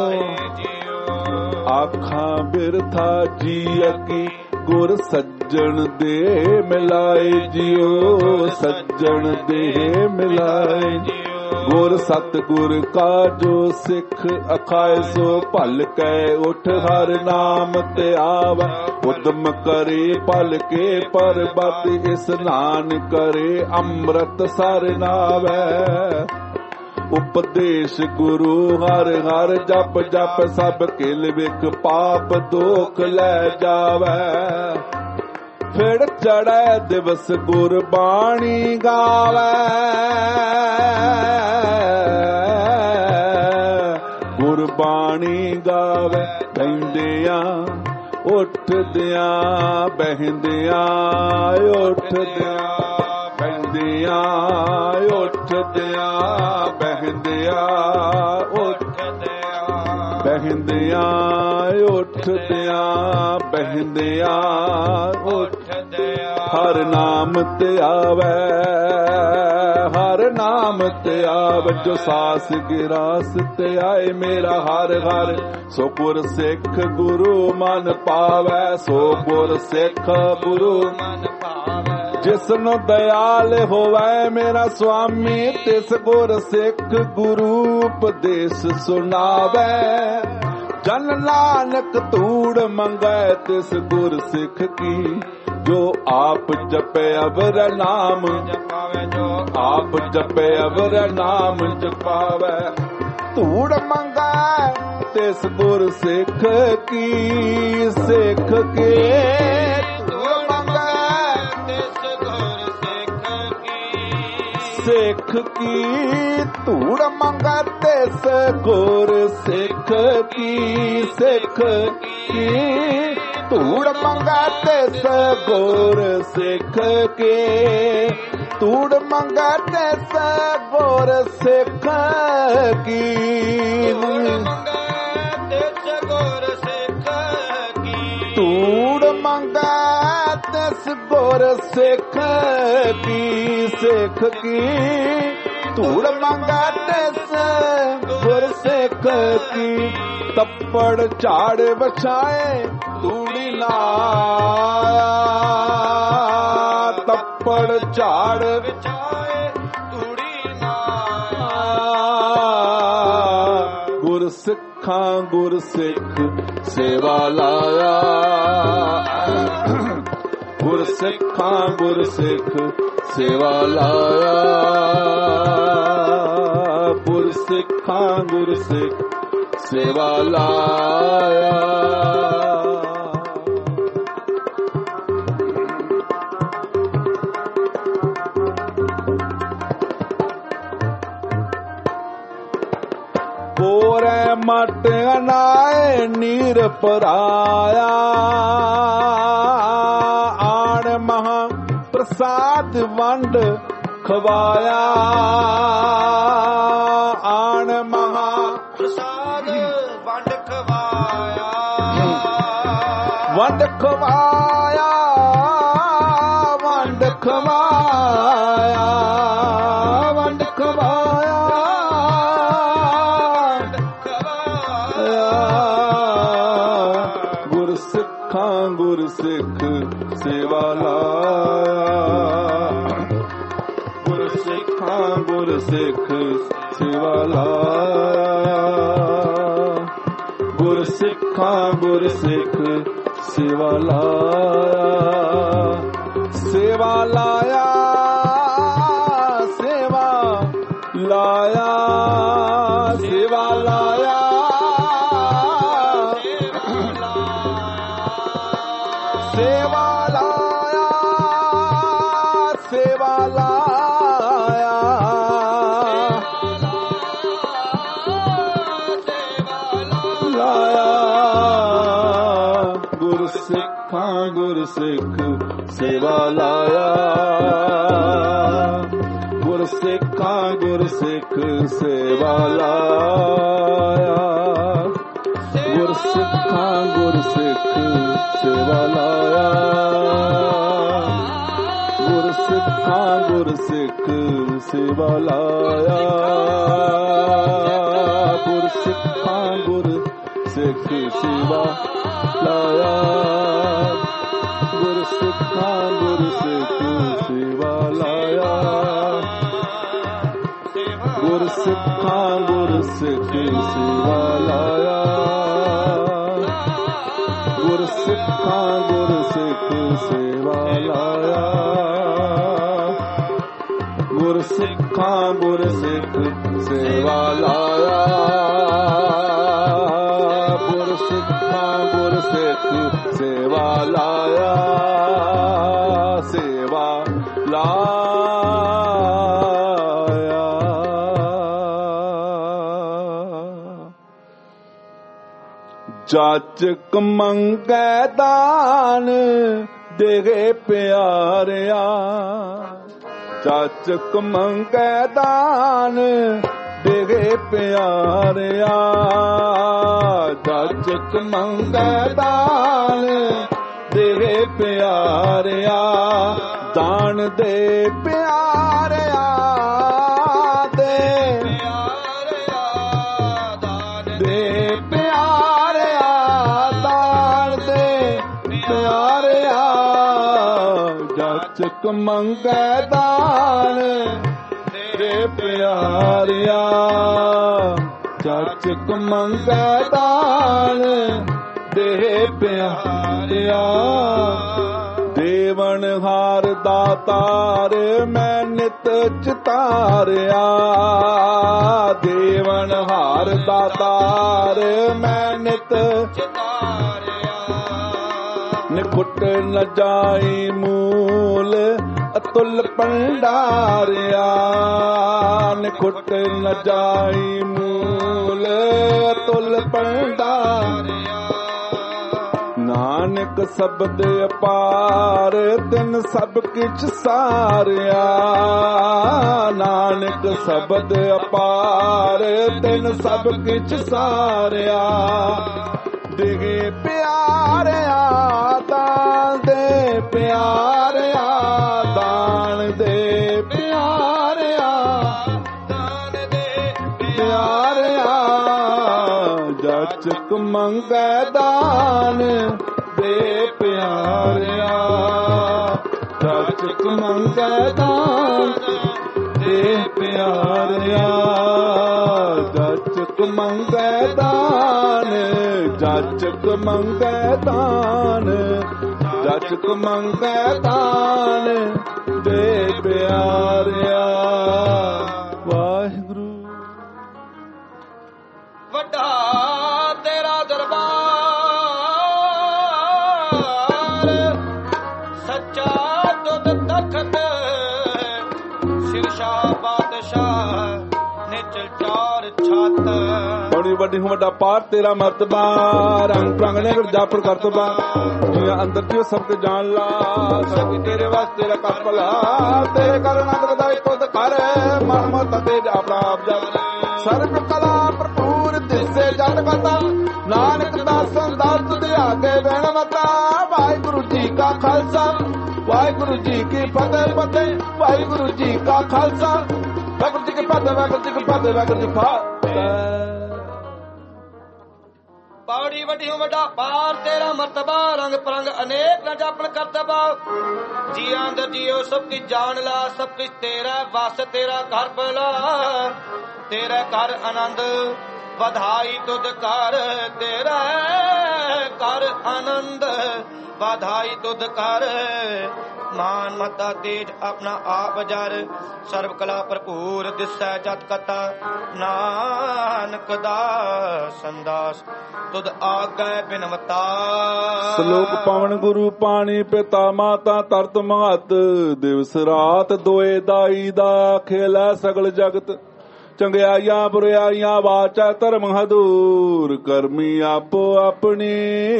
ਆਖਾਂ ਬਿਰਥਾ ਜੀ ਅਕੀ ਗੁਰ ਸੱਜਣ ਦੇ ਮਿਲਾਏ ਜਿਉ। ਸੱਜਣ ਦੇ ਮਿਲਾਏ ਗੁਰ ਸਤਿਗੁਰ ਕਾ ਜੋ ਸਿੱਖ ਅਖਾਏ ਸੋ ਭਲ ਕੈ ਉਠ ਹਰ ਨਾਮ ਤੇ ਆਵੈ। ਉਦਮ ਕਰੇ ਪਲ ਕੇ ਪਰਬਤ ਇਸਨਾਨ ਕਰੇ ਅੰਮ੍ਰਿਤ ਸਰ ਨਾਵੈ। ਉਪਦੇਸ਼ ਗੁਰੂ ਹਰ ਹਰ ਜਪ ਜਪ ਸਭ ਕਿਲ ਵਿਖ ਪਾਪ ਦੋਖ ਲੈ ਜਾਵੈ। ਫਿਰ ਚੜੈ ਦਿਵਸ ਗੁਰਬਾਣੀ ਗਾਵੈ। ਗੁਰਬਾਣੀ ਗਾਵੈ ਬਹਿੰਦਿਆਂ ਉੱਠਦਿਆਂ ਬਹਿੰਦਿਆਂ ਉੱਠਦਿਆਂ ਬਹਿੰਦਿਆਂ ਉੱਠਦਿਆਂ ਬਹਿੰਦਿਆਂ ਉੱਠਦਿਆਂ ਬਹਿੰਦਿਆਂ ਉੱਠਦਿਆਂ ਬਹਿੰਦਿਆਂ ਉੱਠਦਿਆਂ ਹਰ ਨਾਮ ਤੇ ਆਵੈ। ਹਰ ਨਾਮ ਤੇ ਆਵੈ ਜੋ ਸਾਸ ਗਿਰਾਸ ਤੇ ਆਏ ਮੇਰਾ ਹਰ ਹਰ। ਸੋ ਗੁਰ ਸਿੱਖ ਗੁਰੂ ਮਨ ਪਾਵੈ। ਸੋ ਗੁਰ ਸਿੱਖ ਗੁਰੂ ਮਨ ਭਾਵੈ। ਜਿਸਨੂੰ ਦਇਆਲ ਹੋਵੈ ਮੇਰਾ ਸੁਆਮੀ ਤਿਸ ਗੁਰ ਸਿੱਖ ਗੁਰੂ ਉਪਦੇਸ਼ ਸੁਣਾਵੈ। ਜਨ ਨਾਨਕ ਧੂੜ ਮੰਗੈ ਤਿਸ ਗੁਰ ਸਿੱਖ ਕੀ ਜੋ ਆਪ ਜਪੈ ਅਵਰ ਨਾਮ ਜਪਾਵੇ। ਜੋ ਆਪ ਜਪੈ ਅਵਰ ਨਾਮ ਜਪਾਵੈ। ਧੂੜ ਮੰਗੈ ਤਿਸ ਗੁਰ ਸਿੱਖ ਕੀ ਸਿੱਖ ਕੇ। ਧੂੜ ਮੰਗੈ ਤਿਸ ਗੁਰ ਸਿੱਖ ਕੀ। ਸਿੱਖ ਕੀ ਧੂੜ ਮੰਗੈ ਤਿਸ ਗੁਰ ਸਿੱਖ ਕੀ। ਸਿੱਖ ਕੀ ਧੂੜ ਮੰਗੈ ਤਿਸ ਗੁਰ ਸਿੱਖ ਕੇ। ਧੂੜ ਮੰਗੈ ਤਿਸ ਗੁਰ ਸਿੱਖ ਕੀ। ਧੂੜ ਮੰਗੈ ਤਿਸ ਗੁਰ ਸਿੱਖ ਕੀ। ਸਿੱਖ ਕੀ ਧੂੜ ਮੰਗੈ ਤਿਸ ਗੁਰ ਸਿੱਖ ਕੀ। ਤੱਪੜ ਝਾੜ ਵਿਛਾਏ ਧੂੜੀ ਨਾਇਆ। ਤੱਪੜ ਝਾੜ ਵਿਛਾਏ ਧੂੜੀ ਨਾਇਆ। ਗੁਰ ਸਿੱਖਾਂ ਗੁਰ ਸਿੱਖ ਸੇਵਾ ਲਾਇਆ। ਗੁਰ ਸਿੱਖਾਂ ਗੁਰ ਸਿੱਖ ਸੇਵਾ ਲਾਇਆ। ਗੁਰ ਸਿੱਖਾਂ ਗੁਰ ਸਿੱਖ ਸੇਵਾ ਲਾਇਆ। ਕੋਰੇ ਮਟ ਅਨਾਏ ਨੀਰ ਪਰਾਇਆ। ਆਣ ਮਹਾ ਪ੍ਰਸਾਦ ਵੰਡ ਖਵਾਇਆ। ਆਣ ਮਹਾ ਪ੍ਰਸਾਦ ਵੰਡ ਖਵਾਇਆ। ਵੰਡ ਖਵਾਇਆ ਵੰਡ ਖਵਾਇਆ ਵੰਡ ਖਵਾਇਆ ਗੁਰ ਸਿੱਖਾਂ ਗੁਰ ਸਿੱਖ ਸੇਵਾ ਲਾਇਆ ਗੁਰ ਸਿੱਖਾਂ ਗੁਰ ਸਿੱਖ ਸੇਵਾ ਲਾਇਆ ਗੁਰ ਸਿੱਖਾਂ ਗੁਰ ਸਿੱਖ ਸੇਵਾ ਲਾਇਆ ਸੇਵਾ ਲਾਇਆ ਸੇਵਾ ਲਾਇਆ ਸੇਵਾ ਲਾਇਆ ਸੇਵਾ ਲਾਇਆ ਸੇਵਾ ਲਾਇਆ ਲਾਇਆ ਗੁਰ ਸਿੱਖਾਂ ਗੁਰ ਸਿੱਖ ਸੇਵਾ ਲਾਇਆ ਗੁਰ ਸਿੱਖਾਂ ਗੁਰ ਸਿੱਖ ਸੇਵਾ ਲਾਇਆ ਗੁਰ ਸਿੱਖਾਂ ਗੁਰ ਸਿੱਖ ਸੇਵਾ ਲਾਇਆ ਗੁਰ ਸਿੱਖਾਂ ਗੁਰ ਸਿੱਖ ਸੇਵਾ ਲਾਇਆ ਗੁਰ ਸਿੱਖਾਂ ਗੁਰ ਸਿੱਖ ਸੇਵਾ ਲਾਇਆ ਗੁਰ ਸਿੱਖਾਂ ਗੁਰ ਸਿੱਖ ਸੇਵਾ ਲਾਇਆ ਗੁਰ ਸਿੱਖਾਂ ਗੁਰ ਸਿੱਖ ਸੇਵਾ ਲਾਇਆ ਗੁਰ ਸਿੱਖਾਂ ਗੁਰ ਸਿੱਖ ਸੇਵਾ ਲਾਇਆ ਗੁਰ ਸਿੱਖਾਂ ਗੁਰ ਸਿੱਖ ਸੇਵਾ ਲਾਇਆ ਗੁਰ ਸਿੱਖਾਂ ਗੁਰ ਸਿੱਖ ਸੇਵਾ ਲਾਇਆ ਸੇਵਾ ਲਾਇਆ ਜਾਚਕ ਮੰਗੈ ਦਾਨ ਦੇਗੇ ਪਿਆਰਿਆ ਜਾਚਕ ਮੰਗੈ ਦਾਨ ਦੇਗੇ ਪਿਆਰਿਆ ਜਾਚਕ ਮੰਗੈ ਦਾਨ ਦੇਗੇ ਪਿਆਰਿਆ ਦਾਨ ਦੇ ਪਿਆਰਿਆ ਦੇ ਦੇ ਪਿਆਰਿਆ ਦਾਨ ਦੇ ਪਿਆਰਿਆ ਜਾਚਕ ਮੰਗੈ ਦਾਨ ਦੇ ਪਿਆਰਿਆ ਜਾਚਕ ਮੰਗੈ ਦਾਨ ਦੇ ਪਿਆਰਿਆ ਦੇਵਨ ਹਾਰ ਦਾਤਾਰ ਮੈਂ ਨਿਤ ਚਿਤਾਰਿਆ ਦੇਵਨ ਹਾਰ ਦਾਤਾਰ ਮੈਂ ਨਿਤ ਚਿਤਾਰਿਆ ਨਿਖੁੱਟ ਨ ਜਾਈ ਮੂਲ ਅਤੁਲ ਭੰਡਾਰਿਆ ਨਿਖੁੱਟ ਨ ਜਾਈ ਮੂਲ ਅਤੁਲ ਭੰਡਾਰਿਆ ਨਾਨਕ ਸ਼ਬਦ ਅਪਾਰ ਤਿਨ ਸਭ ਕਿਛ ਸਾਰਿਆ ਨਾਨਕ ਸ਼ਬਦ ਅਪਾਰ ਤਿਨ ਸਭ ਕਿਛ ਸਾਰਿਆ ਦੇਗੇ ਪਿਆਰਿਆ ਦਾਨ ਦੇ ਪਿਆਰਿਆ ਦਾਨ ਦੇ ਪਿਆਰਿਆ ਦਾਨ ਦੇ ਪਿਆਰਿਆ ਜਾਚਕ ਮੰਗੈ ਦਾਨ ਦੇ ਪਿਆਰਿਆ ਜਾਚਕ ਮੰਗੈ ਦਾਨ ਦੇ ਪਿਆਰਿਆ ਜਾਚਕ ਮੰਗੈ ਦਾਨ ਜਾਚਕ ਮੰਗੈ ਦਾਨ ਜਾਚਕ ਮੰਗੈ ਦਾਨ ਦੇ ਪਿਆਰਿਆ ਵਾਹਿਗੁਰੂ ਵੱਡਾ ਤੇਰਾ ਦਰਬਾਰ ਸੱਚਾ ਤੁਧ ਤਖਤ ਸ਼ਿਰਸ਼ਾਹ ਬਾਦਸ਼ਾਹ ਨਿਚਲ ਚਾਰ ਛੱਤ ਬੜੀ ਵੱਡੀ ਵੱਡਾ ਪਾਠ ਤੇਰਾ ਮਰਤਬਾ ਰੰਗ ਪ੍ਰੰਗਨੇ ਗੁਰ ਜਾਪਰ ਕਰਤਬਾ ਦੁਨੀਆ ਅੰਦਰ ਤੇ ਸਭ ਤੇ ਜਾਣ ਲਾ ਸਭ ਤੇਰੇ ਵਾਸਤੇ ਤੇਰਾ ਕਪਲਾ ਤੇਰੇ ਕਰਨਾ ਦਾ ਇਕੁੱਦ ਕਰ ਮਨ ਮਤ ਤੇ ਆਪਣਾ ਆਪ ਜਪ ਸਰਬ ਕਲਾ ਭਰਪੂਰ ਦਿਸੇ ਜਨ ਕਤਾ ਨਾਨਕ ਦਾਸਨ ਦਾਸ ਦੇ ਆਗੇ ਬਹਿਣ ਮਤਾ ਭਾਈ ਵਾਹਿਗੁਰੂ ਜੀ ਕੀ ਫਤਿਹ ਫਤਿਹ। ਵਾਹਿਗੁਰੂ ਜੀ ਕਾ ਖਾਲਸਾ ਵਾਹਿਗੁਰੂ ਜੀ ਕੀ ਫਤਿਹ। ਵਾਹਿਗੁਰੂ ਜੀ ਕੀ ਫਤਿਹ। ਵਾਹਿਗੁਰੂ ਜੀ ਕੀ ਫਤਿਹ। ਪੌੜੀ ਵੱਡੀ ਹੂੰ ਵੱਡਾ ਪਾਰ ਤੇਰਾ ਮਰਤਬਾ ਰੰਗ ਪਰੰਗ ਅਨੇਕ ਨਾ ਜਾਪਣ ਕਰਤਬਾ। ਜੀ ਅੰਦਰ ਜੀਓ ਸਭ ਕੀ ਜਾਣ ਲਾ ਸਭ ਕੁਛ ਤੇਰਾ ਵਸ ਤੇਰਾ ਘਰ ਬਲਾ ਤੇਰਾ ਘਰ ਆਨੰਦ ਵਧਾਈ ਤੁਧ ਕਰ ਤੇਰਾ ਘਰ ਆਨੰਦ ਵਧਾਈ ਤੁਧ ਕਰ। ਮਾਨ ਮਤਾ ਤੇਜ ਆਪਣਾ ਆਪ ਜਰ ਸਰਬ ਕਲਾ ਭਰਪੂਰ ਦਿਸੈ ਜਤ ਕਤਾ ਨਾਨਕ ਦਾ ਸੰਦਾਸ ਤੁਧ ਆਗੈ ਬਿਨਵਤਾ। ਸ਼ਲੋਕ ਪਵਨ ਗੁਰੂ ਪਾਣੀ ਪਿਤਾ ਮਾਤਾ ਤਰਤ ਮਹਤ ਦਿਵਸ ਰਾਤ ਦੋਏ ਦਾਈ ਦਾ ਖੇਲਾ ਸਗਲ ਜਗਤ। ਚੰਗਿਆਈਆਂ ਬੁਰਿਆਈਆਂ ਵਾਚਾ ਧਰਮ ਹਦੂਰ ਕਰਮੀ ਆਪੋ ਆਪਣੀ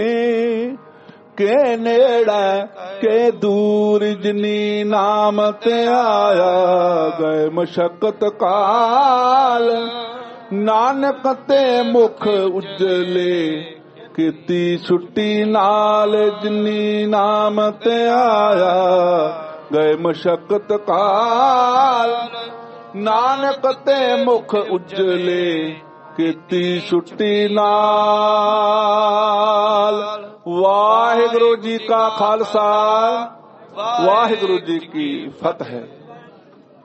ਕੇ ਨੇੜਾ ਕੇ ਦੂਰ ਜਿਨੀ ਨਾਮ ਤੇ ਆਇਆ ਗਏ ਮਸ਼ਕਤ ਕਾਲ ਨਾਨਕ ਤੇ ਮੁਖ ਉਜਲੇ ਕੀਤੀ ਛੁੱਟੀ ਨਾਲ ਜਿਨੀ ਨਾਮ ਤੇ ਆਇਆ ਗਏ ਮਸ਼ਕਤ ਕਾਲ ਨਾਨਕ ਤੇ ਮੁਖ ਉਜਲੇ ਕੀਤੀ ਛੁੱਟੀ ਨਾਲ। ਵਾਹਿਗੁਰੂ ਜੀ ਕਾ ਖਾਲਸਾ ਵਾਹਿਗੁਰੂ ਜੀ ਕੀ ਫਤਿਹ।